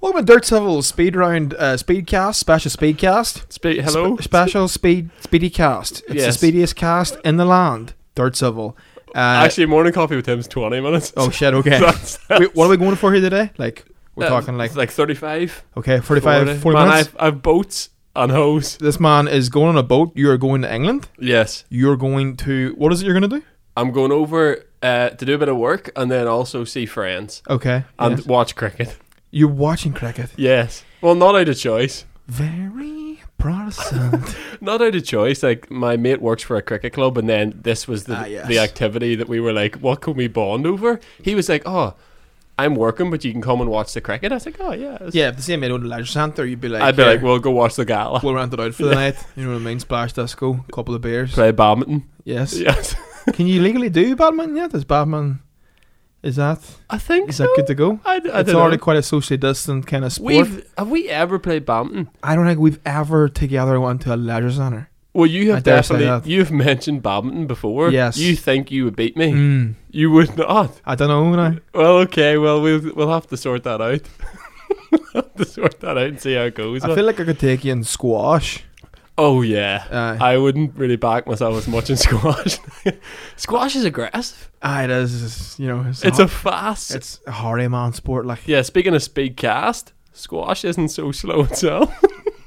Welcome to Dirt Civil Speed Round Speedcast, special Speedcast. Hello? Special Speedy Cast. It's the speediest cast in the land. Dirt Civil. Actually, morning coffee with him's 20 minutes. Oh shit, okay. Wait, what are we going for here today? Like, we're talking like 35. Okay, 40 Man, minutes. I've boats and hose. This man is going on a boat. You are going to England. Yes. You're going to... What is it you're going to do? I'm going over to do a bit of work and then also see friends. Okay. And yes. watch cricket. You're watching cricket? Yes. Well, not out of choice. Very Protestant. Not out of choice. Like, my mate works for a cricket club, and then this was the activity that we were like, what can we bond over? He was like, oh, I'm working, but you can come and watch the cricket. I was like, oh, yeah. Yeah, if the same mate owned a leisure centre, you'd be like... I'd be like, we'll go watch the gala. We'll rent it out for the night. You know what I mean? Splash disco, couple of beers. Play badminton. Yes. Yes. Can you legally do badminton yet? Is badminton... Is that so. Good to go? It's already quite a socially distant kind of sport. Have we ever played badminton? I don't think we've ever together went to a leisure centre. Well, you have definitely. You've mentioned badminton before. Yes. You think you would beat me? You would not. I don't know now. Well, okay. Well, we'll have to sort that out. We'll have to sort that out and see how it goes. I feel like I could take you in squash. Oh yeah, I wouldn't really back myself as much in squash. Squash is aggressive. It is. You know, it's a fast. It's a hardy man sport. Like, yeah. Speaking of speed cast, squash isn't so slow itself.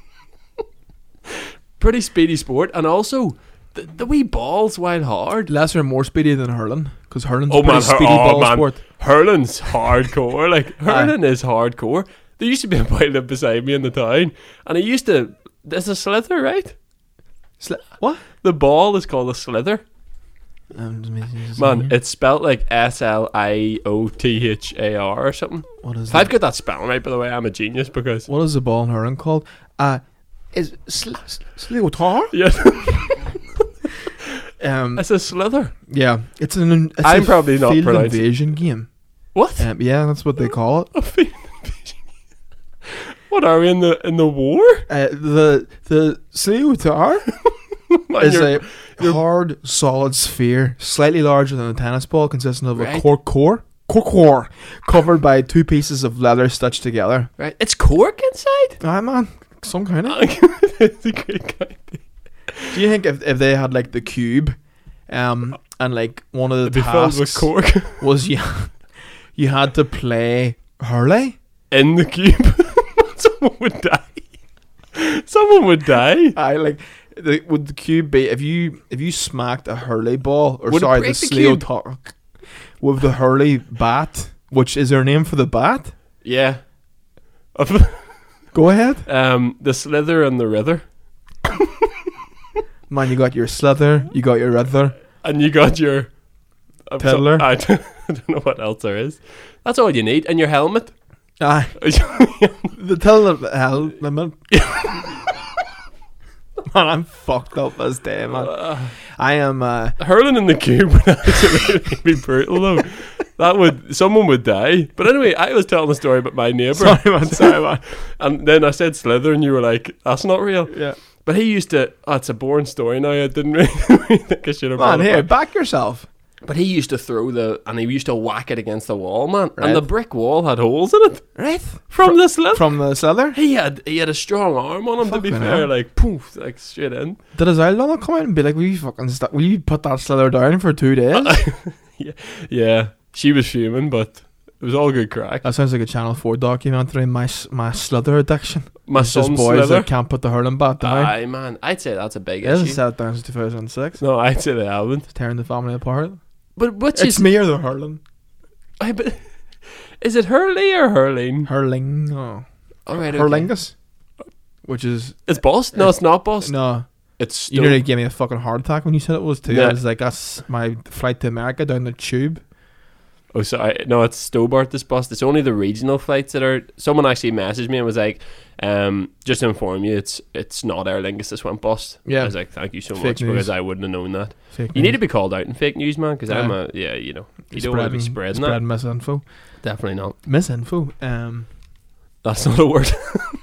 Pretty speedy sport, and also the wee balls wild hard. Lesser and more speedy than hurling, because hurling's a pretty speedy ball sport. Hurling's hardcore. Like, hurling is hardcore. There used to be a boy lived beside me in the town, and he used to. There's a slither, right? What? The ball is called a slither. Man, it's spelt like SLIOTHAR or something. What is if that? I've got that spelling right, by the way, I'm a genius because... What is the ball in hurling called? Is Sliotar? Yes. It's a slither. Yeah. It's I'm probably not field pronouncing invasion game. What? Yeah, that's what they call it. A field invasion. What are we in the war? The Sliotar is a hard, solid sphere, slightly larger than a tennis ball, consisting of a cork core covered by two pieces of leather stitched together. Right, it's cork inside. Aye, man, some kind of. It's a great kind. Do you think if they had like the cube, and like one of the tasks with cork was you had to play hurley in the cube? Someone would die. I like. Would the cube be if you smacked a hurley ball or would the Sliotar with the hurley bat, which is their name for the bat? Yeah. Go ahead. The slither and the rither. Man, you got your slither, you got your rither, and you got your tiddler. I don't know what else there is. That's all you need, and your helmet. Aye. The helmet. Man, I'm fucked up this day, man. I am hurling in the cube would actually be brutal though. Someone would die. But anyway, I was telling a story about my neighbour. Sorry man. And then I said slither and you were like, that's not real. Yeah. But he used to it's a boring story now. I didn't really think I should have brought it here, back. back yourself. But he used to he used to whack it against the wall, man. Right. And the brick wall had holes in it. Right. From the slither. From the slither? He had a strong arm on him, to be fair. Like, poof, like straight in. Did his Ireland come out and be like, will you put that slither down for 2 days? Yeah. She was fuming, but it was all good crack. That sounds like a Channel 4 documentary, my slither addiction. My it's son's just boys slither. that can't put the hurling bat down. Aye, man. I'd say that's a big It hasn't issue. sat down since 2006. No, I'd say they haven't. It's tearing the family apart. But it's me or the hurling? Is it hurley or hurling? Hurling. Oh. Alright, Hurlingus. Which is... It's bust? No, it's not bust. No. It's you nearly gave me a fucking heart attack when you said it was too. Yeah. I was like, that's my flight to America down the tube. Oh, sorry. No, it's Stobart this bust. It's only the regional flights that are... Someone actually messaged me and was like, just to inform you, it's not Aer Lingus this went bust. Yeah. I was like, thank you so Fake much, news. because I wouldn't have known that. Fake you news. need to be called out in fake news, man, because I'm you don't want to be spreading that. misinfo. Definitely not. Misinfo. That's not a word.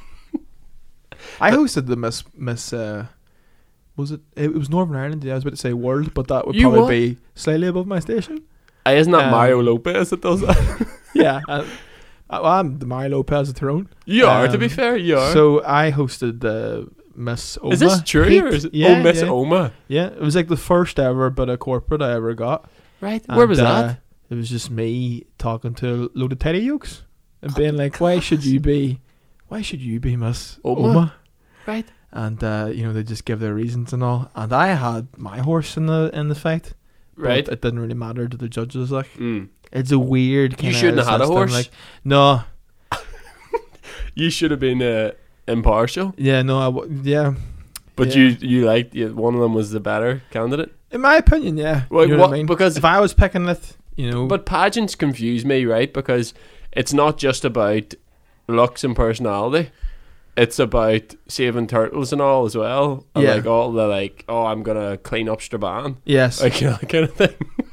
I hosted the Miss was it was Northern Ireland, yeah, I was about to say World, but that would probably be slightly above my station. Isn't that Mario Lopez that does that? Yeah. I'm the Mario Lopez of Tyrone. You are, to be fair, you are. So I hosted the Miss Oma. Is this true? Or is it, Miss Oma? Yeah, it was like the first ever bit of corporate I ever got. Right. Where was that? It was just me talking to a load of teddy yokes and being like, why should you be Miss Oma? Right. And they just give their reasons and all. And I had my horse in the fight. Right. But it didn't really matter to the judges. Like, it's a weird kind of. You shouldn't have had a horse. Like, no. You should have been impartial. Yeah. No. Yeah. But you liked one of them was the better candidate. In my opinion, yeah. Well, you know what I mean? Because if I was picking it, But pageants confuse me, right? Because it's not just about looks and personality. It's about saving turtles and all as well. And like all the I'm gonna clean up Strabane. Yes. Like that kind of thing.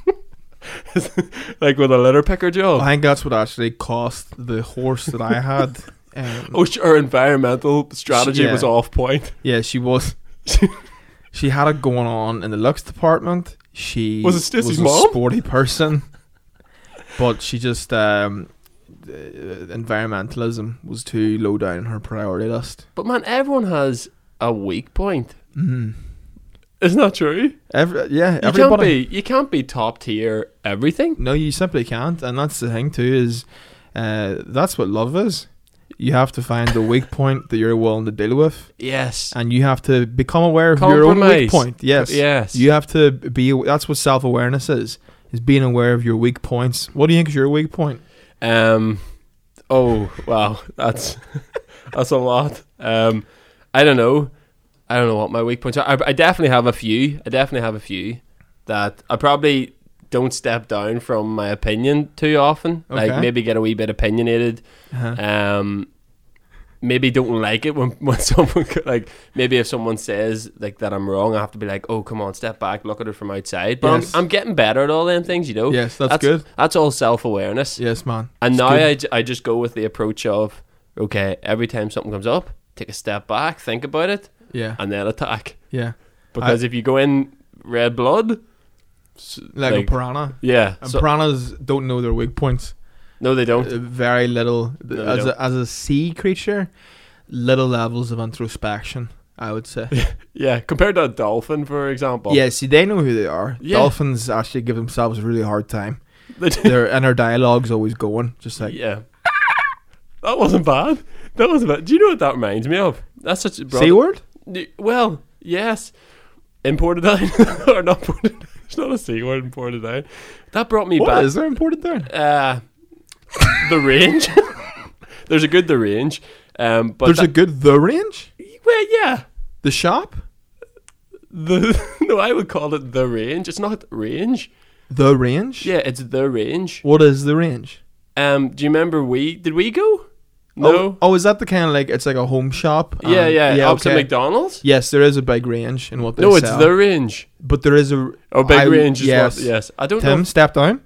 Like with a litter picker job. I think that's what actually cost the horse that I had. Her environmental strategy was off point. Yeah, she was. She had it going on in the looks department. She was Stacey's a mom? Sporty person, but she just environmentalism was too low down in her priority list. But man, everyone has a weak point. Isn't that true? Everybody. You can't be top tier everything. No, you simply can't, and that's the thing too. Is that's what love is. You have to find the weak point that you're willing to deal with. Yes. And you have to become aware of your own weak point. Yes. You have to be. That's what self-awareness is being aware of your weak points. What do you think is your weak point? Oh wow, that's a lot. I don't know what my weak points are. I definitely have a few. That I probably don't step down from my opinion too often. Okay. Like maybe get a wee bit opinionated. Maybe don't like it when someone maybe if someone says like that I'm wrong, I have to be like, oh come on, step back, look at it from outside. But yes. I'm getting better at all them things, Yes, that's good. That's all self-awareness. Yes, man. And now I just go with the approach of, okay, every time something comes up, take a step back, think about it, and then attack. Yeah. Because if you go in red blood, like a piranha. Yeah. And piranhas don't know their weak points. No, they don't. Very little. No, as a sea creature, little levels of introspection, I would say. Yeah, compared to a dolphin, for example. Yeah, see, they know who they are. Yeah. Dolphins actually give themselves a really hard time. Their inner dialogue's always going, just like... Yeah. That wasn't bad. Do you know what that reminds me of? That's such a... C word? Well, yes. Imported down. Or not imported down. It's not a C word, imported down. That brought me back... What is there imported down? The range. There's a good The Range. But there's a good The Range? Well, yeah. The shop? No, I would call it The Range. It's not Range. The Range? Yeah, it's The Range. What is The Range? Do you remember did we go? No. Oh, is that the kind of it's like a home shop? Yeah. Opposite McDonald's? Yes, there is a big range in what they sell. No, it's The Range. But there is a... big range is what... Yes. I don't know. Tim, step down.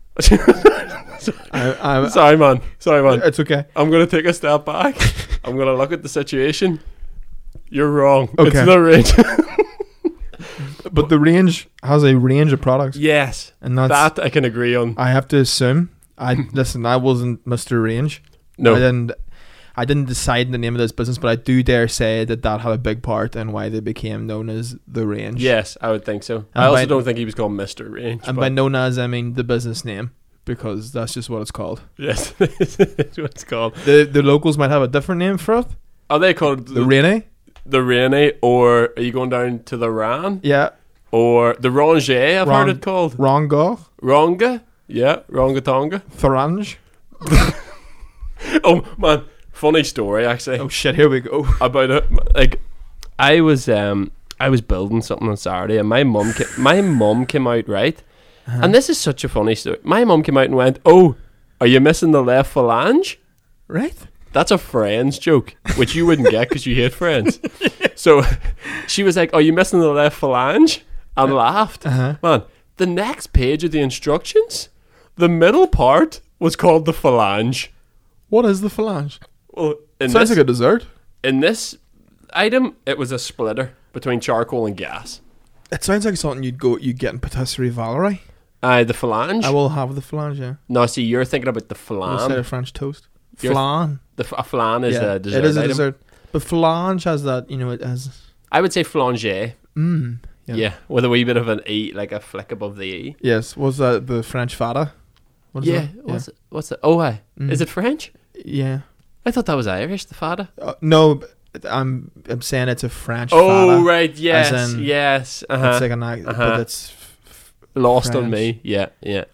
Sorry, man. It's okay. I'm going to take a step back. I'm going to look at the situation. You're wrong. Okay. It's The Range. But The Range has a range of products. Yes. And that I can agree on. I have to assume. Listen, I wasn't Mr. Range. No. I didn't decide the name of this business, but I do dare say that had a big part in why they became known as The Range. Yes, I would think so. And I also don't think he was called Mr. Range. And by known as, I mean the business name, because that's just what it's called. Yes, that's what it's called. The locals might have a different name for it. Are they called the Rainy? The Rainy, or are you going down to the Ran? Yeah. Or the Ranger, I've heard it called. Ronga? Yeah, Rongatonga. Thorange. Oh, man. Funny story, actually. Oh, shit, here we go. About it. I was building something on Saturday, and my mum came out, right? Uh-huh. And this is such a funny story. My mum came out and went, oh, are you missing the left phalange? Right. That's a Friends joke, which you wouldn't get because you hate Friends. So she was like, are you missing the left phalange? And laughed. Uh-huh. Man, the next page of the instructions, the middle part was called the phalange. What is the phalange? Well, sounds like a dessert. In this item, it was a splitter between charcoal and gas. It sounds like something you'd get in Patisserie Valerie. The phalange? I will have the phalange, yeah. No, see, you're thinking about the phalange. Instead of French toast. Flan. A flan is a dessert. It is a item. dessert. But flange has that, it has. I would say flanger. Yeah. Yeah, with a wee bit of an E, like a flick above the E. Yes. Was that the French fada? What is that? What's it? Oh, hi. Is it French? Yeah. I thought that was Irish, the fada. No, but I'm saying it's a French fada. Oh, right. Yes. As in, yes. It's like but it's lost French. on me. Yeah.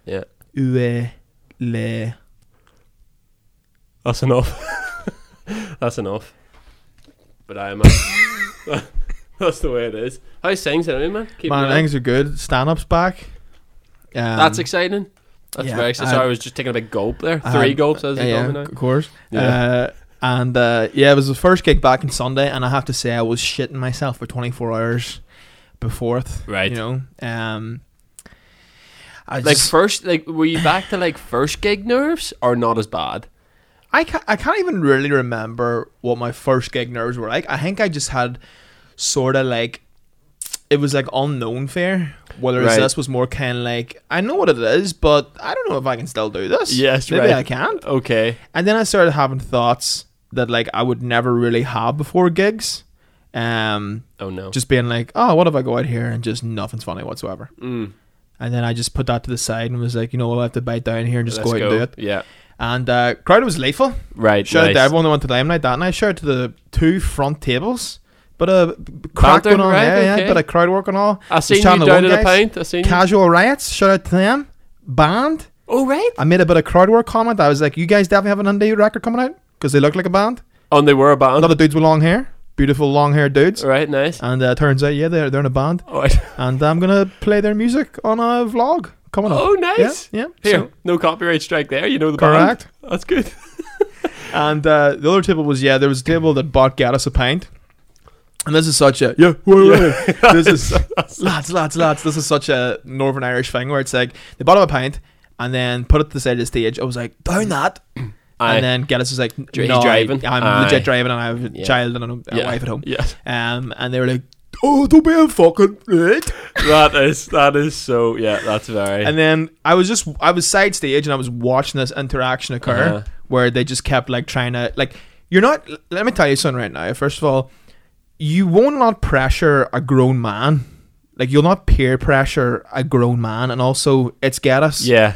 Le. That's enough. That's enough. But I am. That's the way it is. How's things anyway, man? Things are good. Stand-up's back. That's exciting. That's very exciting. Sorry, I was just taking a big gulp there. 3 gulps as you go now. Of course. Yeah. It was the first gig back on Sunday, and I have to say I was shitting myself for 24 hours before it. Right. Were you back to first gig nerves or not as bad? I can't even really remember what my first gig nerves were like. I think I just had sort of it was unknown fear. Whereas this was more kind of I know what it is, but I don't know if I can still do this. Yes, maybe I can't. Okay. And then I started having thoughts that I would never really have before gigs. Oh no. Just being what if I go out here and just nothing's funny whatsoever. And then I just put that to the side and was I'll have to bite down here and just go out and do it. Yeah. And crowd was lethal. Right. Shout out to everyone that went to Limelight that night. Shout out to the 2 front tables. But crack going on, okay. Bit of crowd work and all. I seen you down in a pint. I seen Casual Riots. Shout out to them. Band. Oh right. I made a bit of crowd work comment. I was like, you guys definitely have an indie record coming out because they look like a band. Oh, and they were a band. A lot of dudes with long hair, beautiful long haired dudes. Right, nice. And turns out, they're in a band. Oh, right. And I'm gonna play their music on a vlog coming up. Oh, nice. Yeah. Here, no copyright strike there. You know the correct. Band. That's good. And the other table was there was a table that bought Get Us a pint. And this is such a this is lads. This is such a Northern Irish thing where it's they bought him a pint and then put it to the side of the stage. I was down that, and then Geddes was he's driving. I'm legit driving, and I have a child and a wife at home. Yes. And they were oh, don't be a fucking idiot. That is so. Yeah, that's very. And then I was side stage and I was watching this interaction occur where they just kept trying to you're not. Let me tell you something right now. First of all, you will not pressure a grown man. You'll not peer pressure a grown man, and also it's Geddes. Yeah.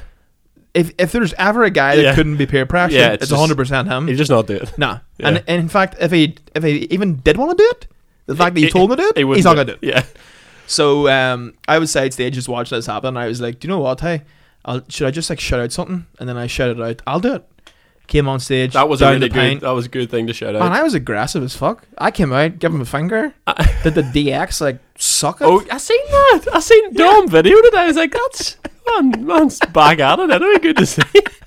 If there's ever a guy that couldn't be peer pressured, it's 100% him. He just not do it. Nah. Yeah. And in fact, if he even did want to do it, the fact that you told him to do it, he's not gonna do it. Yeah. So I was side stage just watching this happen. And I was like, do you know what? Hey, should I just shout out something? And then I shouted out, I'll do it. Came on stage. That was a good thing to shout out. Man, I was aggressive as fuck. I came out, gave him a finger, did the DX suck it. Oh, I seen that. I seen Dom video today. I was like, that's man's back at it anyway. Good to see.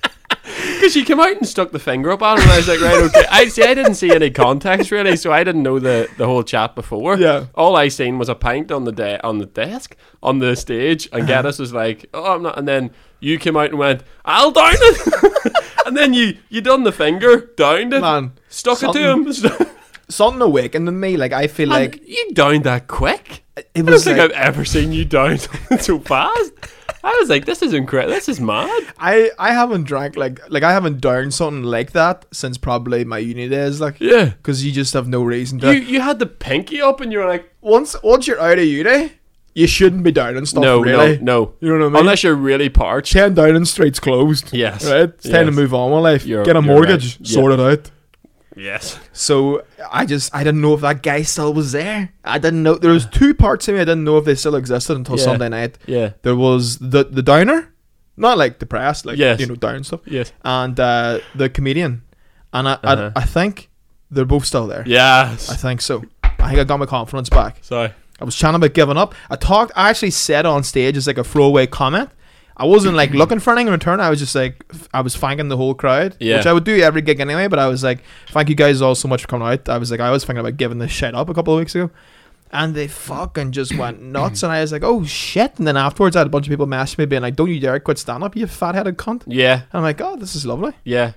Because she came out and stuck the finger up at him, and I was like, right, okay. I didn't see any context really, so I didn't know the whole chat before. Yeah. All I seen was a pint on the desk on the stage, and Geddes was like, oh, I'm not, and then you came out and went, I'll down it. And then you done the finger, downed it, man, stuck it to him. Something awakened in me. I feel and you downed that quick. It was I don't think I've ever seen you down so fast. I was like, this is incredible. This is mad. I haven't drank I haven't downed something like that since probably my uni days. Yeah, because you just have no reason to. You had the pinky up and you were like, once you're out of uni, you shouldn't be downing stuff. No. You know what I mean? Unless you're really parched. 10 Downing Street's closed. Yes. Right? It's time to move on with life. Get a mortgage. Right. Sort it out. Yes. So I didn't know if that guy still was there. I didn't know. There was 2 parts of me I didn't know if they still existed until Sunday night. Yeah. There was the downer, not depressed, down stuff. Yes. And the comedian, and I think they're both still there. Yes. I think so. I think I got my confidence back. Sorry. I was chatting about giving up. I actually said on stage as a throwaway comment. I wasn't looking for anything in return. I was just I was thanking the whole crowd, which I would do every gig anyway. But I was like, thank you guys all so much for coming out. I was I was thinking about giving this shit up a couple of weeks ago, and they fucking just went nuts. And I was like, oh shit. And then afterwards, I had a bunch of people message me being like, don't you dare quit stand up, you fat-headed cunt. Yeah. And I'm like, oh, this is lovely. Yeah.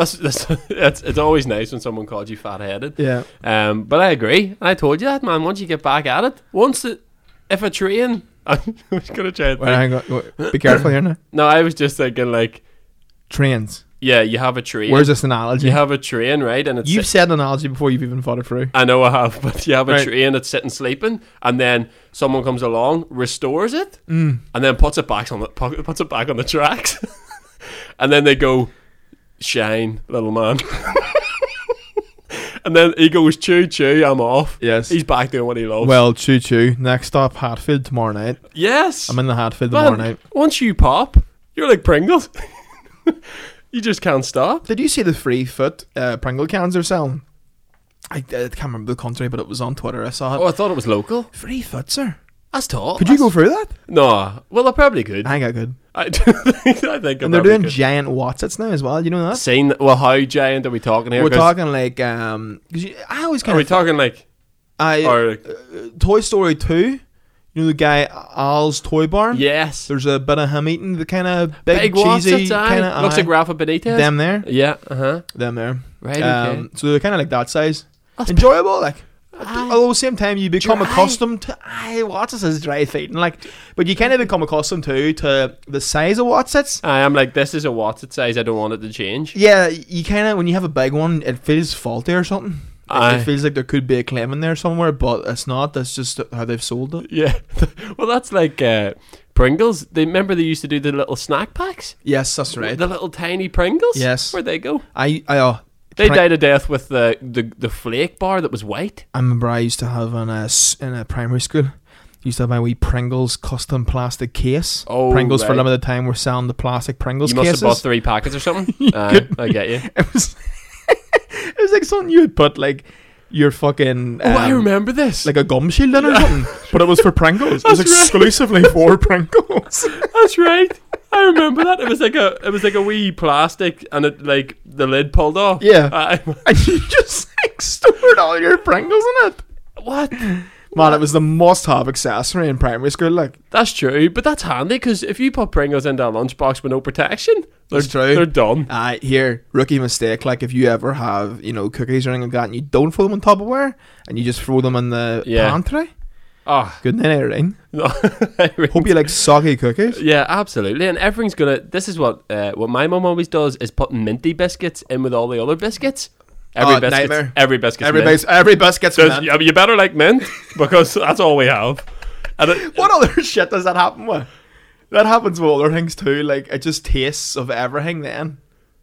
It's always nice when someone calls you fat-headed. Yeah. But I agree. I told you that, man. Once you get back at it, if a train, I was gonna try it. Wait, hang on. Be careful here now. No, I was just thinking trains. Yeah, you have a train. Where's this analogy? You have a train, right? And You've said an analogy before you've even thought it through. I know I have, but you have a Right. train that's sitting sleeping, and then someone comes along, restores it, Mm. and then puts it back on the tracks, and then they go, "Shine, little man." And then he goes, "Choo choo, I'm off." Yes. He's back doing what he loves. Well, choo choo. Next stop, Hatfield tomorrow night. yes. I'm in the Hatfield Man, tomorrow night. once you pop, you're like Pringles. You just can't stop. Did you see the free foot Pringle cans they're selling? I can't remember the country, but it was on Twitter. I saw it. Oh, I thought it was local. Free foot, sir. That's tall. Could you go through that? No. Well, I probably could. I got good. I think I think I And they're probably doing could. giant Watsits now as well. You know that? Saying, well, how giant are we talking here? We're 'Cause talking like I always Are kind we of talking like? Or Toy Story 2. You know the guy Al's Toy Barn. yes, There's a bit of him eating the kind of big Watsits, cheesy aye. kind of Looks like Rafa Benitez. them there. Yeah. Them there. Right. Okay. So they're kind of like that size. That's Enjoyable, like. Aye. Although at the same time you become Dry. accustomed to Watsits is dry feeding, like, but you kind of become accustomed to the size of Watsits. I'm like, this is a Watsit size. I don't want it to change. Yeah, you kind of when you have a big one, it feels faulty or something. Aye. It feels like there could be a claim in there somewhere, but it's not. That's just how they've sold it. Yeah. Well, that's like Pringles. They used to do the little snack packs. Yes, that's right. The little tiny Pringles. Yes. Where'd they go? They They died a death with the flake bar that was white. I remember I used to have in a primary school. Used to have my wee Pringles custom plastic case. Oh, Pringles for right. limited time were selling the plastic Pringles You must cases. have bought 3 packets or something. I get you. It was it was like something you would put like your fucking Oh, I remember this. like a gum shield in or something, but it was for Pringles. It was That's right. exclusively for Pringles. That's right. I remember that. It was like a wee plastic, and it like the lid pulled off. Yeah. And you just like stored all your Pringles in it. What? Man, it was the must-have accessory in primary school. Like, That's true, but that's handy because if you put Pringles into a lunchbox with no protection, That's true. They're done. here, rookie mistake. Like, if you ever have, cookies or anything like that, and you don't throw them on Tupperware, and you just throw them in the Yeah. pantry. Oh, Good night, Irene. no. Hope you like soggy cookies. Yeah, absolutely. And everything's gonna. This is what my mum always does is put minty biscuits in with all the other biscuits. Nightmare. Every biscuit's Every mint. biscuit's Says, mint. yeah, you better like mint because that's all we have. And What other shit does that happen with? That happens with other things too. Like, it just tastes of everything then.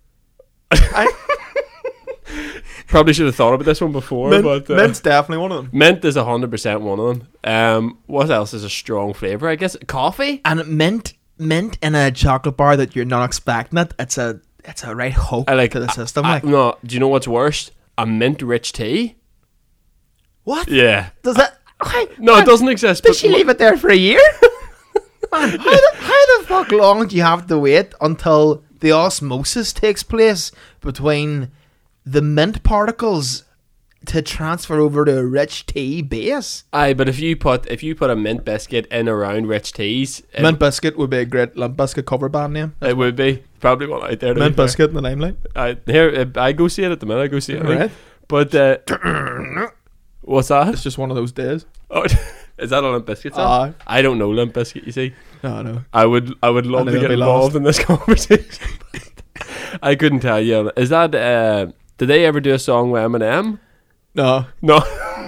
probably should have thought about this one before, but Mint's definitely one of them. mint is 100% one of them. What else is a strong flavour? I guess coffee. And mint in a chocolate bar that you're not expecting it. It's a right hook I like to the system. No, do you know what's worse? A mint rich tea. What? Yeah. Does that? Why, No, it doesn't exist. Did she leave it there for a year? Man, how the fuck long do you have to wait until the osmosis takes place between the mint particles to transfer over to a rich tea base? Aye, but if you put a mint biscuit in around rich teas, Mint Biscuit would be a great Limp Bizkit cover band name. it would be probably one out there. to Mint be fair. Biscuit in the limelight. I go see it at the minute. I go see it. Right. But what's that? It's just one of those days. Oh, is that a Limp Bizkit song? Aye. I don't know Limp Bizkit. You see, No, no. I would love I to think get I'll be involved lost. in this conversation. I couldn't tell you. Is that? Did they ever do a song with Eminem? No. No.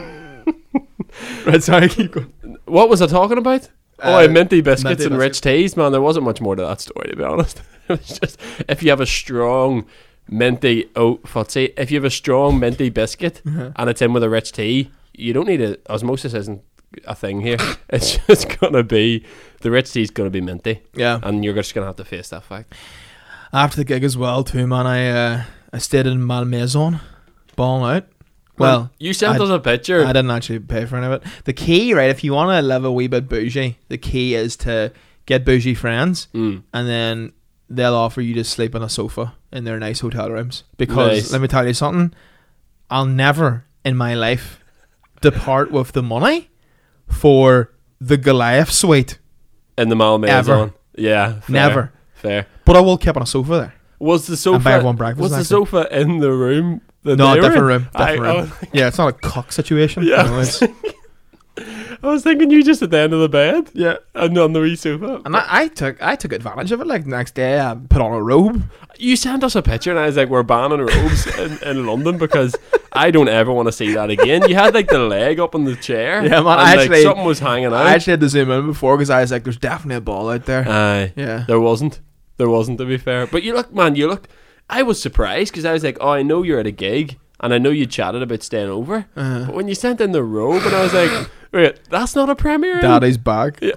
Right, sorry, keep going. What was I talking about? Minty biscuits minty and rich teas. Man, there wasn't much more to that story, to be honest. It was just if you have a strong minty if you have a strong minty biscuit and it's in with a rich tea, you don't need osmosis isn't a thing here. It's just gonna be the rich tea's gonna be minty, Yeah. and you're just gonna have to face that fact. After the gig as well, too, man, I stayed in Malmaison, balling out. Well, you sent I- us a picture. I didn't actually pay for any of it. The key, right, if you want to live a wee bit bougie, the key is to get bougie friends, and then they'll offer you to sleep on a sofa in their nice hotel rooms. Because, Nice. let me tell you something, I'll never in my life depart with the money for the Goliath suite. in the Malmaison. Ever. Yeah, fair, Never. fair. But I will keep on a sofa there. Was the And sofa? buy everyone breakfast Was the next sofa in the room? That No, they were different in? room. Different room. Yeah, it's not a cock situation. Yeah. You know, it's, I was thinking you just at the end of the bed. Yeah. And on the wee sofa. And I took advantage of it. Like the next day, I put on a robe. You sent us a picture and I was like, we're banning robes in London because I don't ever want to see that again. You had like the leg up on the chair. Yeah, man. And like something was hanging out. I actually had to zoom in before because I was like, there's definitely a ball out there. Aye. Yeah. There wasn't, to be fair. But you looked. I was surprised because I was like, oh, I know you're at a gig and I know you chatted about staying over. But when you sent in the robe and I was like, wait, that's not a Premier Inn? Daddy's back. Yeah.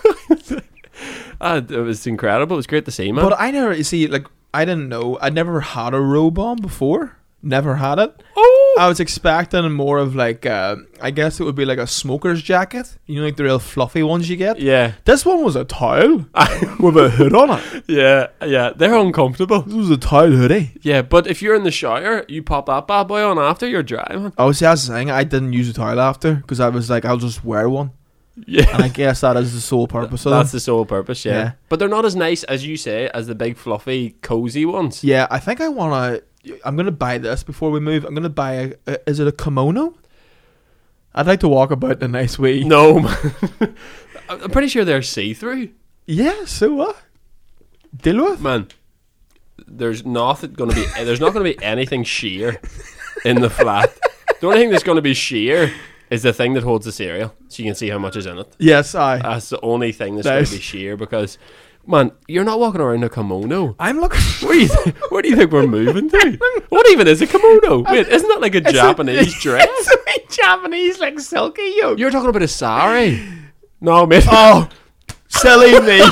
It was incredible. It was great to see, man. But I never, you see, like, I didn't know. I'd never had a robe on before. Never had it. Oh! I was expecting more of like, I guess it would be like a smoker's jacket. You know, like the real fluffy ones you get. Yeah. This one was a towel with a hood on it. Yeah. They're uncomfortable. This was a towel hoodie. Yeah, but if you're in the shower, you pop that bad boy on after you're dry, man. Oh, see, that's the thing. I didn't use a towel after because I was like, I'll just wear one. Yeah. And I guess that is the sole purpose of them. That's the sole purpose, yeah. But they're not as nice, as you say, as the big, fluffy, cozy ones. Yeah, I think I'm going to buy this before we move. I'm going to buy is it a kimono? I'd like to walk about in a nice way. No, man. I'm pretty sure they're see-through. Yeah, so what? Deal with? Man, there's not going to be anything sheer in the flat. The only thing that's going to be sheer is the thing that holds the cereal, so you can see how much is in it. Yes, aye. That's the only thing that's going to be sheer because, man, you're not walking around in a kimono. I'm looking. Where do you think we're moving to? What even is a kimono? Wait, isn't that like a Japanese dress? It's a Japanese, like silky yoke. You're talking about a sari. No, mate. Oh, silly me.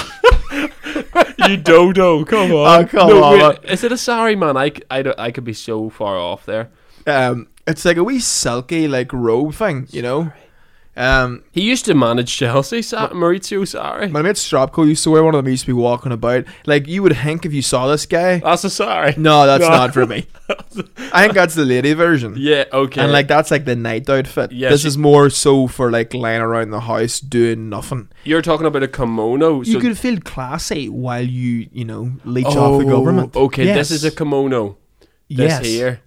You dodo, come on. Oh, come on. Wait, is it a sari, man? I could be so far off there. It's like a wee silky like robe thing, you know. He used to manage Chelsea, Maurizio Sarri. My mate Strapko used to wear one of them. He used to be walking about. Like, you would think if you saw this guy. That's a Sarri. No, that's not for me. I think that's the lady version. Yeah, okay. And like that's like the night outfit. Yes. This is more so for like lying around the house doing nothing. You're talking about a kimono. You could feel classy while you leech off the government. Okay, yes. This is a kimono. This here.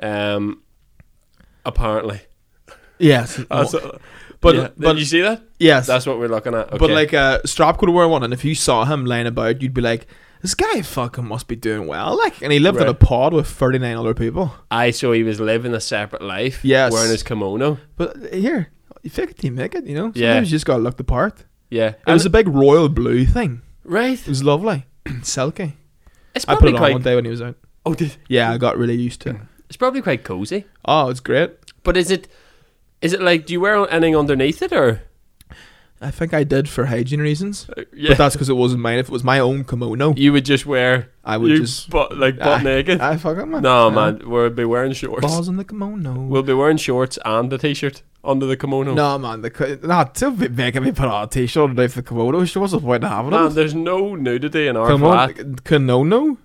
Apparently. Yes. But did you see that? Yes. That's what we're looking at. Okay. But like Strap could wear one, and if you saw him lying about, you'd be like, this guy fucking must be doing well. Like, and he lived in a pod with 39 other people. So he was living a separate life. Yes. Wearing his kimono. But here, you fake it till you make it, you know? Sometimes Yeah. you just gotta look the part. Yeah. It was a big royal blue thing. Right. It was lovely. Silky. It's I put probably it on one day when he was out. Oh, did? Yeah, I got really used to it. It's probably quite cozy. Oh, it's great. But is it like, do you wear anything underneath it or? I think I did for hygiene reasons. Yeah. But that's because it wasn't mine. If it was my own kimono, You would just wear. I would just butt naked. I fucking man. No, man, we'll be wearing shorts. Balls in the kimono. We'll be wearing shorts and a t-shirt under the kimono. No, man. Not to be making me put on a t-shirt underneath the kimono. What's the point of having Man, it? there's no nudity in our Come flat. on, kimono?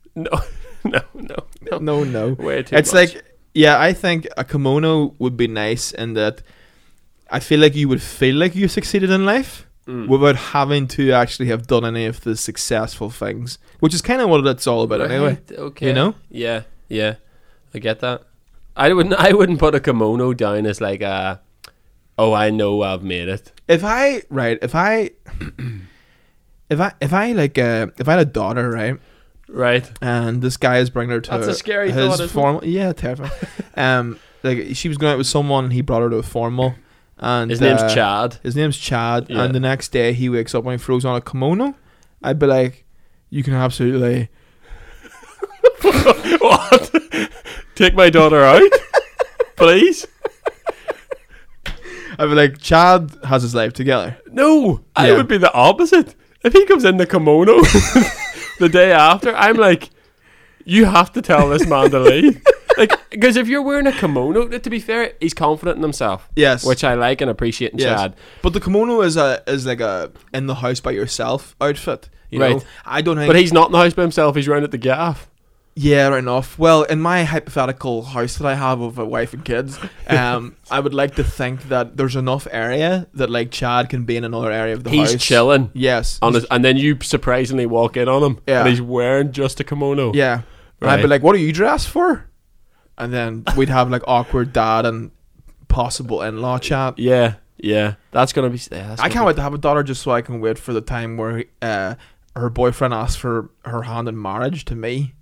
No. Way too It's much. like, yeah, I think a kimono would be nice in that I feel like you would feel like you succeeded in life without having to actually have done any of the successful things, which is kind of what it's all about anyway. Okay. You know? Yeah. I get that. I wouldn't put a kimono down as like I know I've made it. If I had a daughter, right? Right. And this guy is bringing her to That's a scary his thought, isn't formal. Yeah, terrifying. Like she was going out with someone, he brought her to a formal, and His name's Chad. Yeah. And the next day he wakes up and he throws on a kimono. I'd be like, you can absolutely What? Take my daughter out, please. I'd be like, Chad has his life together. No, I Yeah. would be the opposite. If he comes in the kimono the day after, I'm like, you have to tell this man to leave. Like, because if you're wearing a kimono, to be fair, he's confident in himself. Yes. Which I like and appreciate in Chad. But the kimono is like a in the house by yourself outfit. You Right. know? I don't think. But he's not in the house by himself, he's round at the gaff. Yeah, right enough. Well, in my hypothetical house that I have with a wife and kids, I would like to think that there's enough area that like Chad can be in another area of the house. He's chilling. Yes. And then you surprisingly walk in on him. Yeah. And he's wearing just a kimono. Yeah. And I'd be like, what are you dressed for? And then we'd have like awkward dad and possible in-law chat. Yeah. Yeah, that's gonna be. I can't wait to have a daughter just so I can wait for the time where her boyfriend asks for her hand in marriage to me.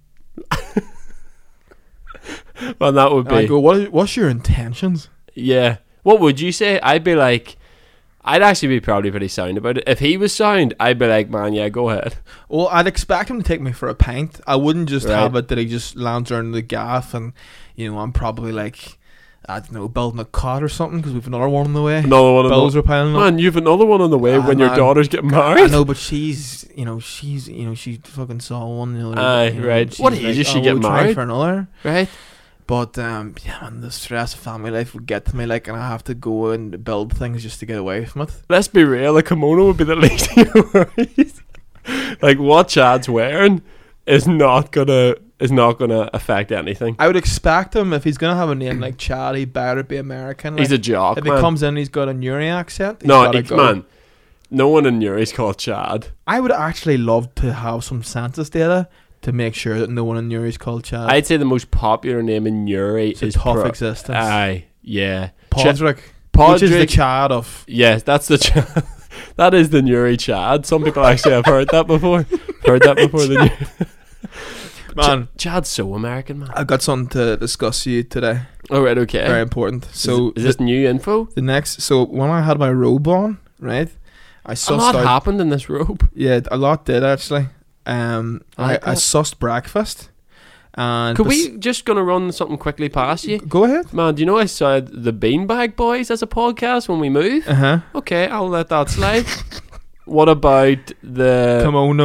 Well, that would And I be. go, what's your intentions? Yeah. What would you say? I'd be like, I'd actually be probably pretty sound about it. If he was sound, I'd be like, man, yeah, go ahead. Well, I'd expect him to take me for a pint. I wouldn't just Right. have it that he just lands around the gaff and, I'm probably like, I don't know, building a cot or something because we've another one on the way. Another one. Bills are piling up. Man, you've another one on the way when your man. daughter's getting I married. know, but she fucking saw one. Aye, right. she's What age is she oh, getting we'll try married? for another? Right? But yeah, man, the stress of family life would get to me, like, and I have to go and build things just to get away from it. Let's be real, a kimono would be the least of your worries. Like, what Chad's wearing is not gonna affect anything. I would expect him, if he's gonna have a name like Chad, he better be American. He's like, a jock, if man. he comes in, he's got a Nuri accent. Man, no one in Nuri's called Chad. I would actually love to have some census data to make sure that no one in Nuri is called Chad. I'd say the most popular name in Nuri It's a is tough existence. Aye, yeah. Podrick, which is the Podrick. Chad of. Yes, that's the Chad. That is the Nuri Chad. Some people actually have heard that before. The Man, Chad's so American, man. I've got something to discuss with you today. Oh, right, okay. Very important. So is this new info? the next? So when I had my robe on, right, I A sussed lot out. happened in this robe. Yeah, a lot did actually. I like that. sussed breakfast. And Could we just gonna run something quickly past you? go ahead? Man, do you know I said the Beanbag Boys as a podcast when we move? Uh-huh. Okay, I'll let that slide. What about the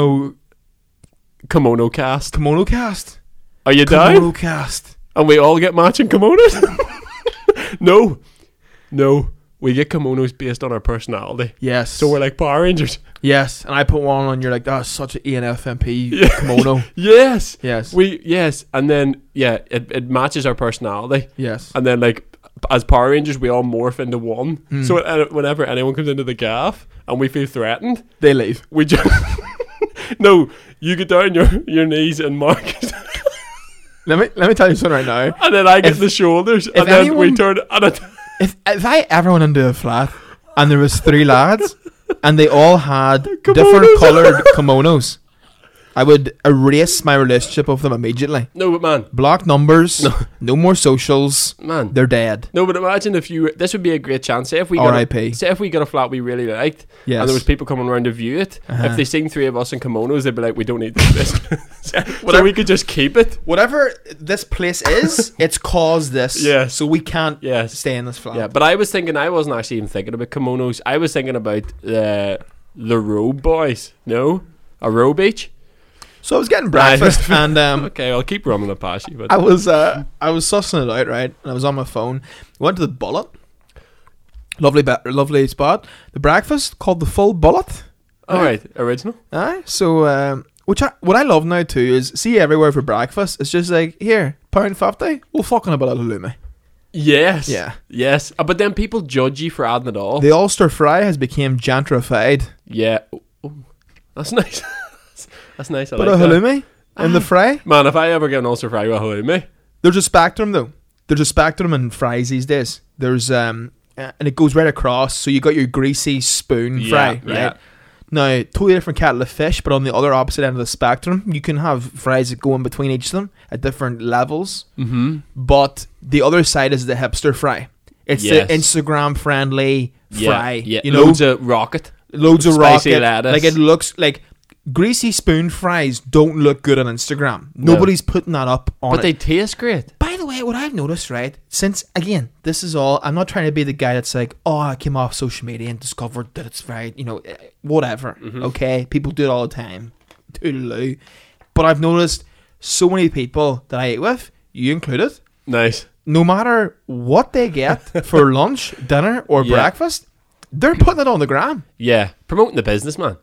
Kimono Cast? Kimono cast. Are you down? Kimono cast. And we all get matching kimonos? No. We get kimonos based on our personality. Yes. So we're like Power Rangers. yes, and I put one on. You're like, that's such an ENFMP Yeah. kimono. Yes. Yes. And then it matches our personality. Yes. And then like as Power Rangers, we all morph into one. Mm. So whenever anyone comes into the gaff and we feel threatened, They leave. we just no. You get down your knees and Marcus, Let me tell you something right now. and then I get the shoulders, and then we anyone- turn. And If I ever went into a flat and there was 3 lads and they all had different coloured kimonos, I would erase my relationship with them immediately. no, but man, Block numbers. No more socials. man. They're dead. No, but imagine if you. This would be a great chance. Say if we R.I.P. got a flat we really liked, Yes. and there was people coming around to view it. Uh-huh. If they seen 3 of us in kimonos, they'd be like, "We don't need this." So we could just keep it. Whatever this place is, it's caused this. Yes. So we can't Yes. stay in this flat. Yeah, but I wasn't actually even thinking about kimonos. I was thinking about the robe boys. No, a robe each. So I was getting breakfast and Okay, I'll keep running it past you. But I was sussing it out, right? And I was on my phone. Went to the Bullet. Lovely spot. The breakfast called the Full Bullet. all right, original. Aye. So what I love now too is see everywhere for breakfast. It's just like here, £1.50. We'll fucking about a halloumi. Yes. Yeah. Yes. But then people judge you for adding it all. The Ulster fry has become gentrified. Yeah. Oh, that's nice. That's nice. I But like a that. halloumi in the fry. Man, if I ever get an ulcer fry with halloumi, There's a spectrum though. There's a spectrum in fries these days. There's and it goes right across. So you got your greasy spoon fry, right? Yeah. Now, totally different kettle of fish, but on the other opposite end of the spectrum, you can have fries that go in between each of them at different levels. Mm-hmm. But the other side is the hipster fry. It's Yes. the Instagram friendly fry. Yeah. You know, Loads of rocket. loads of spicy rocket. lettuce. Like it looks like greasy spoon fries don't look good on Instagram. Nobody's putting that up on But it. they taste great. By the way, what I've noticed, right, since, again, this is all, I'm not trying to be the guy that's like, oh, I came off social media and discovered that it's very, whatever, okay? People do it all the time. Toodaloo. But I've noticed so many people that I eat with, you included, Nice. no matter what they get for lunch, dinner, or Yeah. breakfast, they're putting it on the gram. Yeah. Promoting the business, man.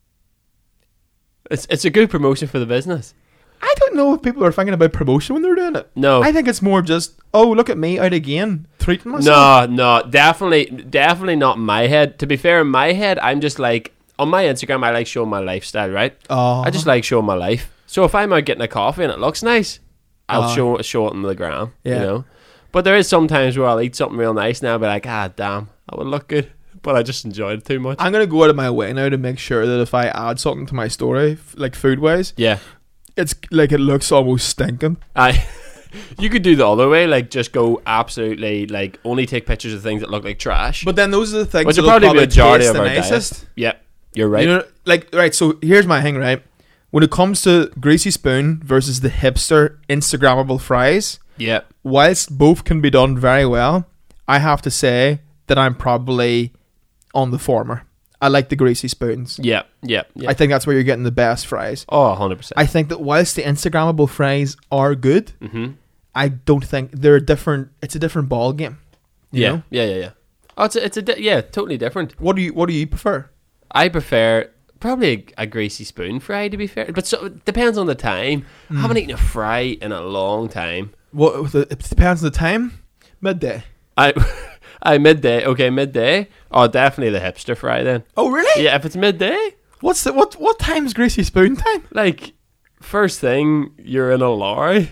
It's a good promotion for the business. I don't know if people are thinking about promotion when they're doing it. No. I think it's more just, oh, look at me out again, treating myself. No, definitely not in my head. To be fair, in my head, I'm just like, on my Instagram, I like showing my lifestyle, right? Oh. I just like showing my life. So if I'm out getting a coffee and it looks nice, I'll show it on the gram, Yeah. you know? But there is sometimes where I'll eat something real nice and I'll be like, damn, that would look good. but I just enjoyed it too much. I'm gonna go out of my way now to make sure that if I add something to my story, like food wise, Yeah. it's like it looks almost stinking. You could do the other way, like just go absolutely, like only take pictures of things that look like trash. But then those are the things Which that will probably be a majority taste of our the nicest. Yeah, you're right. You know, like right. So here's my thing, right? When it comes to Greasy Spoon versus the hipster Instagrammable fries, Yeah. whilst both can be done very well, I have to say that I'm probably on the former. I like the Greasy Spoons. Yeah. I think that's where you're getting the best fries. Oh, 100%. I think that whilst the Instagrammable fries are good, I don't think they're different. It's a different ball game. You know? Yeah. Oh, yeah, totally different. What do you prefer? I prefer probably a greasy spoon fry, to be fair, but so it depends on the time. I haven't eaten a fry in a long time. Well, it depends on the time. Midday. I midday. Okay, midday. Oh, definitely the hipster fry then. Oh, really? Yeah, if it's midday. What time's Greasy Spoon time? Like, first thing, you're in a lorry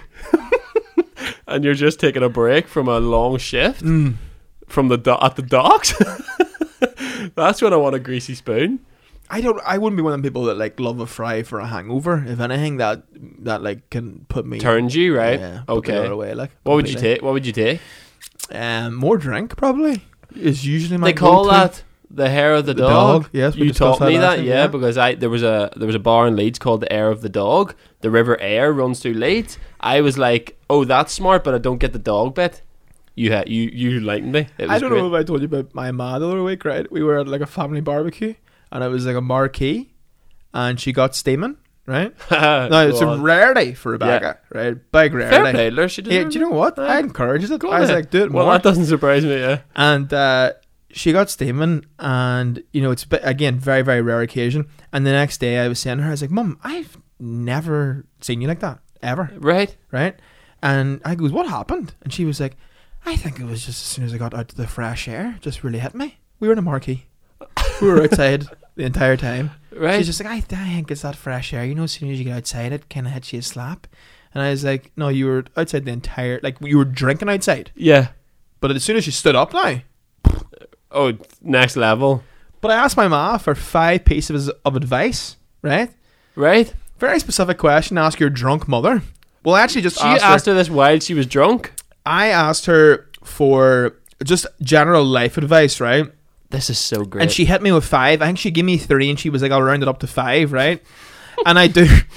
and you're just taking a break from a long shift from at the docks. That's when I want a greasy spoon. I wouldn't be one of them people that like love a fry for a hangover. If anything, that like can put me turns you, right? Yeah, put me okay. the other way, like, what would you take? What would you take? More drink probably is usually my. They call go-to. that the hair of the dog. Yes, we you discussed taught me last that. time, Yeah, because there was a bar in Leeds called the Air of the Dog. The River Air runs through Leeds. I was like, oh, that's smart, but I don't get the dog bit. You enlightened me. It was I don't great. know if I told you about my ma the other week, right? We were at like a family barbecue, and it was like a marquee, and she got steaming, right? Now it's a rarity for Rebecca, right? Big rarity. Fair play, Lur, she Yeah, do you know what? I encouraged it. I was like, do it well, more. that doesn't surprise me. Yeah. And she got steaming, and you know, it's again very very rare occasion. And the next day, I was saying to her, I was like, "Mum, I've never seen you like that ever." Right. And I goes, "What happened?" And she was like, "I think it was just as soon as I got out to the fresh air, just really hit me. We were in a marquee. We were outside the entire time." Right. She's just like, I think it's that fresh air. You know, as soon as you get outside, it kind of hits you a slap. And I was like, no, you were outside the entire, like, you were drinking outside. Yeah. But as soon as you stood up now. Oh, next level. But I asked my ma for 5 pieces of advice, right? Right. Very specific question to ask your drunk mother. Well, I actually just She asked her this while she was drunk. I asked her for just general life advice, right? This is so great. And she hit me with 5. I think she gave me 3, and she was like, I'll round it up to 5, right? And I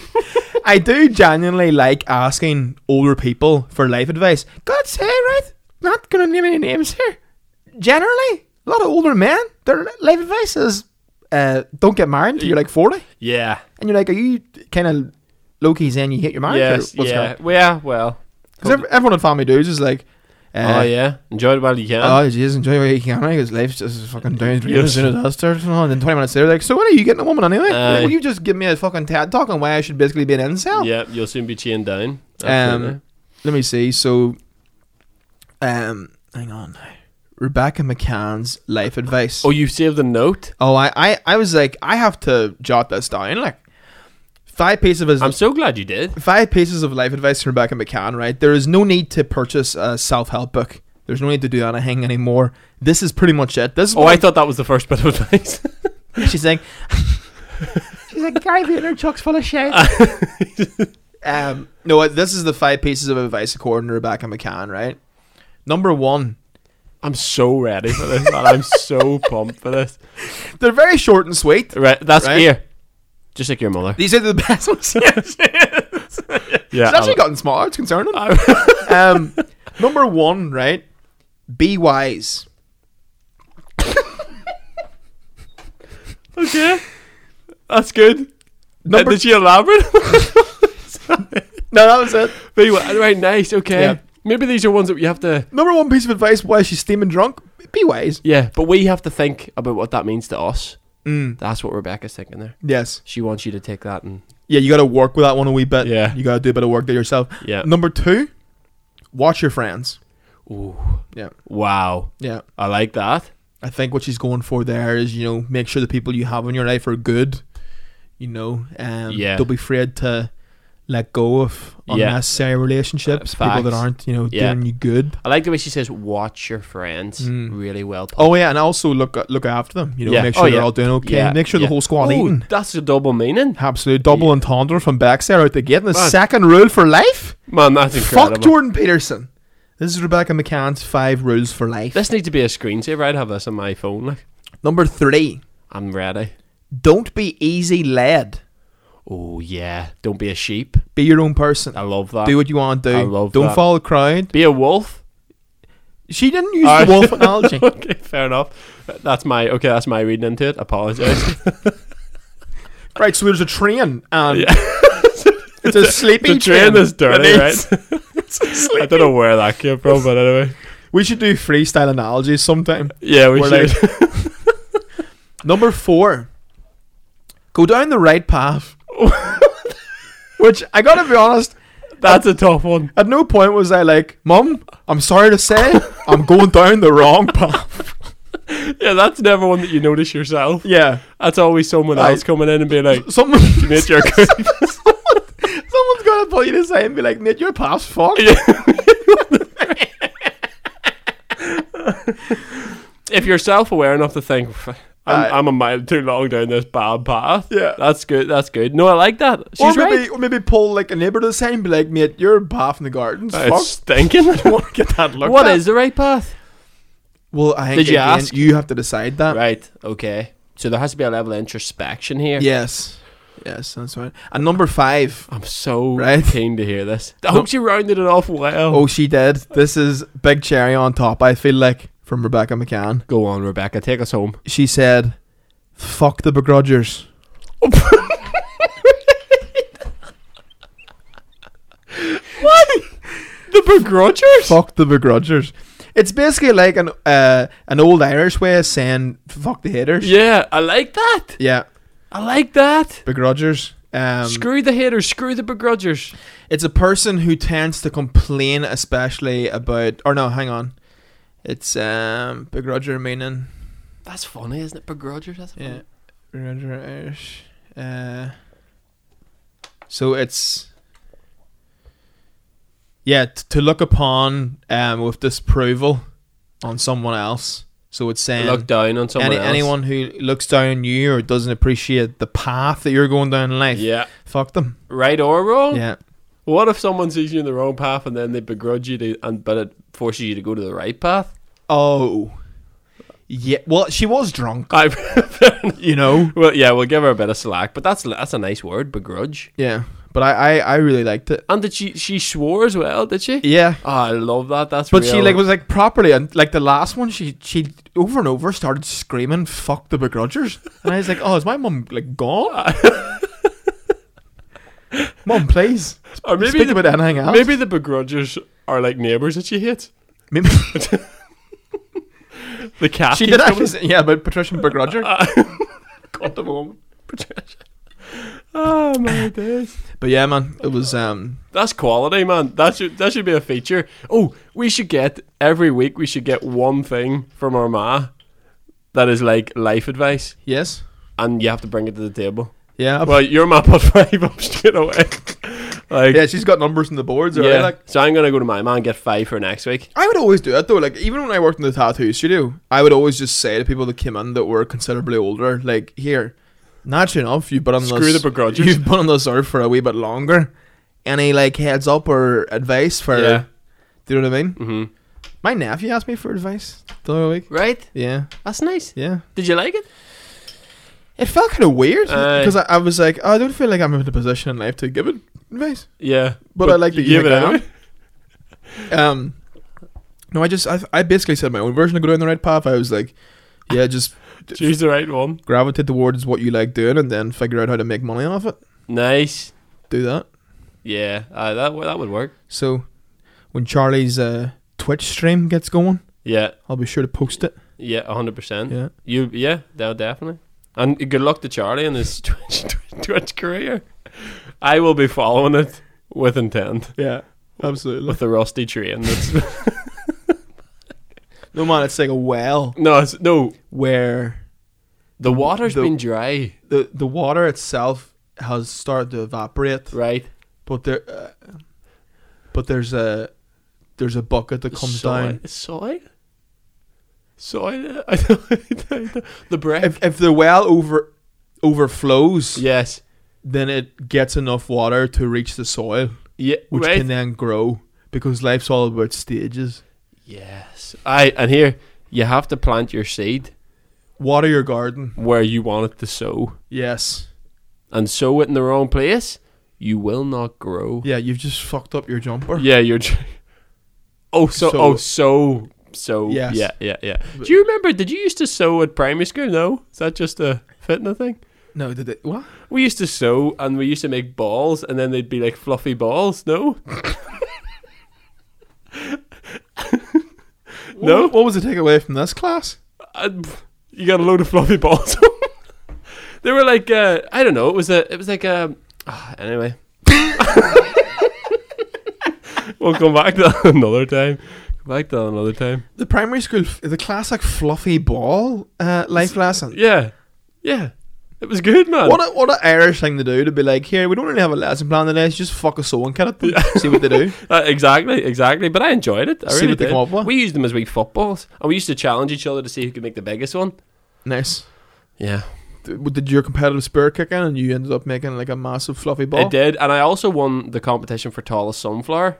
do genuinely like asking older people for life advice. God say, right? Not gonna name any names here. Generally, a lot of older men, their life advice is don't get married until you're like 40. Yeah. And you're like, are you kind of low-key saying you hate your marriage? Yes, yeah. Yeah, well. Because everyone at Family Dudes is like, oh yeah, enjoy it while you can. Oh, jeez, enjoy what you can, because life's just fucking down the drain as soon as that starts. And then 20 minutes later, like, so when are you getting a woman anyway? Will you just give me a fucking TED talk on why I should basically be an incel? Yeah, you'll soon be chained down. Absolutely. Let me see. So, hang on. Rebecca McCann's life advice. Oh, you saved a note? Oh, I was like, I have to jot this down. Like, 5 pieces of I'm so glad you did. 5 pieces of life advice from Rebecca McCann, right? There is no need to purchase a self-help book. There's no need to do anything anymore. This is pretty much it. This is I thought that was the first bit of advice. She's like, Gary Vaynerchuk's full of shit. No, this is the 5 pieces of advice according to Rebecca McCann, right? Number 1. I'm so ready for this, man. I'm so pumped for this. They're very short and sweet. Right, that's here. Just like your mother. These are the best ones. Yeah, It's actually gotten smaller. It's concerning. Number 1, right? Be wise. Okay. That's good. Number Did she elaborate? No, that was it. Right, nice, okay. Yeah. Maybe these are ones that we have to... Number 1 piece of advice while she's steaming drunk. Be wise. Yeah, but we have to think about what that means to us. Mm. That's what Rebecca's thinking there. Yes. She wants you to take that and... Yeah, you got to work with that one a wee bit. Yeah. You got to do a bit of work there yourself. Yeah. Number 2, watch your friends. Ooh. Yeah. Wow. Yeah. I like that. I think what she's going for there is, you know, make sure the people you have in your life are good. You know, Yeah. don't be afraid to, let go of Yeah. unnecessary relationships, people that Facts. aren't, Yeah. doing you good. I like the way she says, "Watch your friends." Mm. Really well. Put. Oh yeah, and also look after them. Yeah. Make sure Oh, they're yeah. all doing okay. Yeah, Make sure yeah. the whole squad eating. That's a double meaning, Absolute double entendre from Bex there out the gate. And the Man. second rule for life. man. That's incredible. Fuck Jordan Peterson. This is Rebecca McCann's 5 rules for life. This needs to be a screensaver. I'd have this on my phone. Like, Number 3. I'm ready. Don't be easy led. Oh yeah, don't be a sheep. Be your own person. I love that. Do what you want to do. I love Don't that. follow the crowd. Be a wolf. She didn't use the wolf analogy. Okay, fair enough. That's my reading into it. Apologize. Right, so there's a train and Yeah. it's a sleepy The train is dirty, It right? is. I don't know where that came from, but anyway. We should do freestyle analogies sometime. Yeah, we We're should. Number 4. Go down the right path. Which, I gotta be honest, That's a tough one. at no point was I like, Mum, I'm sorry to say, I'm going down the wrong path. Yeah, that's never one that you notice yourself. Yeah. That's always someone else coming in and being like, Someone, mate, you're good. someone's gonna pull you to the side and be like, mate, your path's fucked. If you're self-aware enough to think, I'm a mile too long down this bad path. Yeah. That's good. That's good. No, I like that. She's right. Or maybe pull like a neighbour to the side and be like, mate, your path in the garden's It's fucked. stinking. I want to get that looked What at. is the right path? Well, I think Did you again, ask? you have to decide that. Right. Okay. So there has to be a level of introspection here. Yes, that's right. And number 5. I'm so Right. keen to hear this. I hope she rounded it off well. Oh, she did. This is big cherry on top, I feel like, from Rebecca McCann. Go on, Rebecca. Take us home. She said, fuck the begrudgers. What? The begrudgers? Fuck the begrudgers. It's basically like an old Irish way of saying fuck the haters. Yeah, I like that. Yeah, I like that. begrudgers. Screw the haters. Screw the begrudgers. It's a person who tends to complain, especially about. Or no, hang on. It's begrudger meaning. That's funny, isn't it? Begrudgers. That's funny. Yeah, begrudger Irish. So it's. Yeah, to look upon with disapproval on someone else. So it's saying Look down on someone else. anyone who looks down on you or doesn't appreciate the path that you're going down in life. Yeah. Fuck them. Right or wrong? Yeah. What if someone sees you in the wrong path and then they begrudge you but it forces you to go to the right path? Oh. Yeah. Well, she was drunk. Fair enough. You know. Well, yeah, we'll give her a bit of slack, but that's a nice word, begrudge. Yeah. But I really liked it. And did she swore as well? Did she? Yeah. Oh, I love that. That's But real. she was properly, and like the last one, she over and over started screaming "fuck the begrudgers," and I was like, "Oh, is my mum like gone? Mum, please." Or maybe Speak about anything else. Maybe the begrudgers are like neighbours that she hates. Maybe The cat. she keeps did coming. actually say, yeah, about Patricia Begrudger. Got the moment. Patricia. Oh my days. But yeah, man, it was That's quality, man. That should be a feature. Oh, we should get every week. We should get one thing from our ma that is like life advice, yes, and you have to bring it to the table. yeah, Well, your ma put 5 up straight away. Like, yeah. She's got numbers on the boards. yeah. Already, like. So I'm gonna go to my ma and get 5 for next week. I would always do that though. Like even when I worked in the tattoo studio, I would always just say to people that came in that were considerably older, like, here, naturally enough, you've been on Screw this, the begrudgers. you've been on this earth for a wee bit longer. Any like heads up or advice for? Yeah. Do you know what I mean? Mm-hmm. My nephew asked me for advice the other week. Right? Yeah, That's nice. yeah. Did you like it? It felt kind of weird Aye. because I was like, oh, I don't feel like I'm in a position in life to give it advice. Yeah. But I like to you give give it it anyway. No, I basically said my own version of go down the right path. I was like, yeah, just Choose the right one. gravitate towards what you like doing and then figure out how to make money off it. Nice. Do that. Yeah. That would work. So when Charlie's Twitch stream gets going, Yeah. I'll be sure to post it. Yeah. 100%. Yeah. Yeah. Definitely. And good luck to Charlie in his Twitch career. I will be following it with intent. Yeah. Absolutely. With the rusty train. That's No man, it's like a well no. where The water's the- been dry, the water itself has started to evaporate right? but there's a bucket that comes down. Soy. I don't, the break. If the well overflows, yes, then it gets enough water to reach the soil, yeah, which right. can then grow, because life's all about stages. Yes, and here you have to plant your seed, water your garden where you want it to sow. Yes, and sow it in the wrong place, you will not grow. Yeah, you've just fucked up your jumper. Yeah, you're. So yes. Yeah. Do you remember? Did you used to sew at primary school? No, is that just a fitting thing? No, did it? What? We used to sew, and we used to make balls, and then they'd be like fluffy balls. No. No. What was the takeaway from this class? You got a load of fluffy balls. They were like I don't know. It was like anyway. We'll come back to that another time. The primary school, the classic fluffy ball life lesson. Yeah. It was good, man. What an Irish thing to do, to be like, here, we don't really have a lesson plan today, so just fuck a sewing kit at them, see what they do. Exactly. But I enjoyed it. See what they come up with. We used them as wee footballs, and we used to challenge each other to see who could make the biggest one. Nice. Yeah. Did your competitive spirit kick in, and you ended up making like a massive fluffy ball? It did, and I also won the competition for tallest sunflower.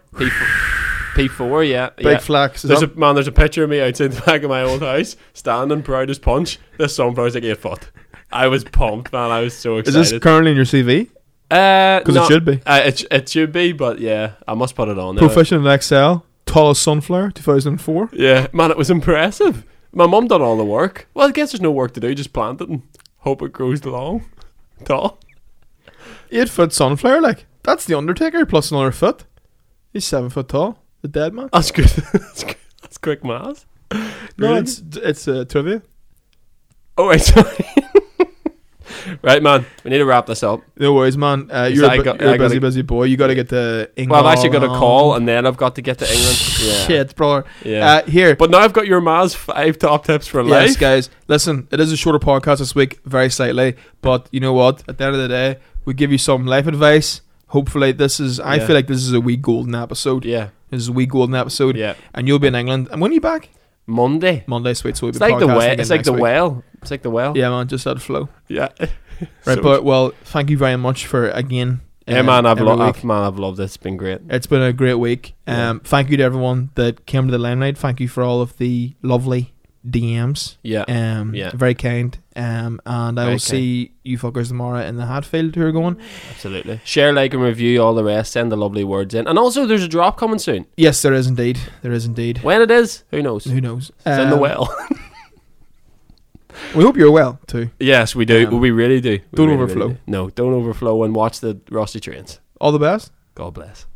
P4, yeah. Big flex. There's a picture of me outside the back of my old house, standing proud as punch. This sunflower's like 8 foot. I was pumped, man. I was so excited. Is this currently in your CV? Because it should be. It should be, but yeah, I must put it on there. Proficient in Excel, tallest sunflower, 2004. Yeah, man, it was impressive. My mum done all the work. Well, I guess there's no work to do, just plant it and hope it grows long, tall. 8 foot sunflower, like, that's the Undertaker plus another foot. He's 7 foot tall. The dead man. That's good. That's quick maths. No, Really? it's trivia. Oh, wait, sorry. Right, man. We need to wrap this up. No worries, man. You're a busy boy. You got to get to England. Well, I've actually got a call, and then I've got to get to England. Yeah. Shit, brother. Yeah. Here. But now I've got your Maz 5 top tips for life. Yes, guys. Listen, it is a shorter podcast this week, very slightly. But you know what? At the end of the day, we give you some life advice. Hopefully, I feel like this is a wee golden episode. Yeah. This is a wee golden episode. Yeah. And you'll be in England. And when are you back? Monday, sweet. So we'll be It's like the podcasting It's like the next week. well. It's like the well. Yeah, man. Just out of flow. Yeah. Right, but well, thank you very much for again. Yeah, man, I've every week. loved it. It's been great. It's been a great week. Yeah. Thank you to everyone that came to the Limelight. Thank you for all of the lovely DMs. Yeah. Yeah. Very kind. And I will see you fuckers tomorrow in the Hatfield who are going. Absolutely. Share, like, and review, all the rest. Send the lovely words in. And also, there's a drop coming soon. Yes, there is indeed. When it is, who knows? Who knows? It's in the well. We hope you're well too. Yes, we do. We really do. Don't overflow. No, don't overflow, and watch the Rusty Trains. All the best. God bless.